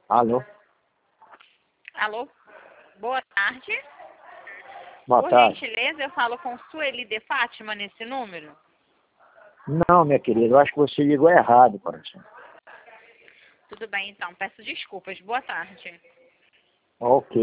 Alô? Alô? Boa tarde. Boa tarde. Por gentileza, eu falo com Sueli de Fátima nesse número? Não, minha querida, eu acho que você ligou errado, coração. Tudo bem, então. Peço desculpas. Boa tarde. Ok.